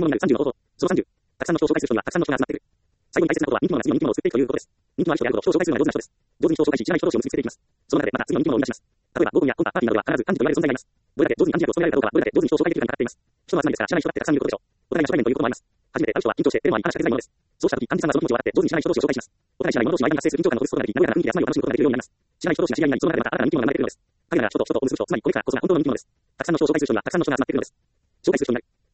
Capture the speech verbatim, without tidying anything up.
気者になるさんじゅうの方法。そのさんじゅう。たくさんの人を紹介する人にはたくさんの人が集まっている。最後に大切なことは人気者が次の人気者を作っていくということです。人気者は人であるほど人を紹介するのが上手な人です。上手に人を紹介し、知らない人同士を結びつけていきます。その中でまた次の人気者を生み出します。例えば合コンやコンパ、パーティーなどは必ず幹事と言われる存在がいます。どれだけ上手に幹事役を務められるかどうかはどれだけ上手に人を紹介できるかにかかっています。人の集まりですから知らない人だってたくさんいることでしょう。お互いの初対面ということもあります。初めて会う人は緊張して手もあり話しかけづらいものです。そうした時、幹事さんがその気持ちを分かって上手に知らない人同士を紹介します。お互い知らない者同士の間に発生する緊張感をほぐすことができ、和やかな雰囲気で集まりを楽しむことができるようになります。知らない人同士が知り合いになり、その中でまた新たな人気者が生まれているのです。彼らが人と人とを結ぶ人、つまりこれからこそが本当の人気者です。たくさんの人を紹介する人にはたくさんの人が集まっているのです。紹介する人になる。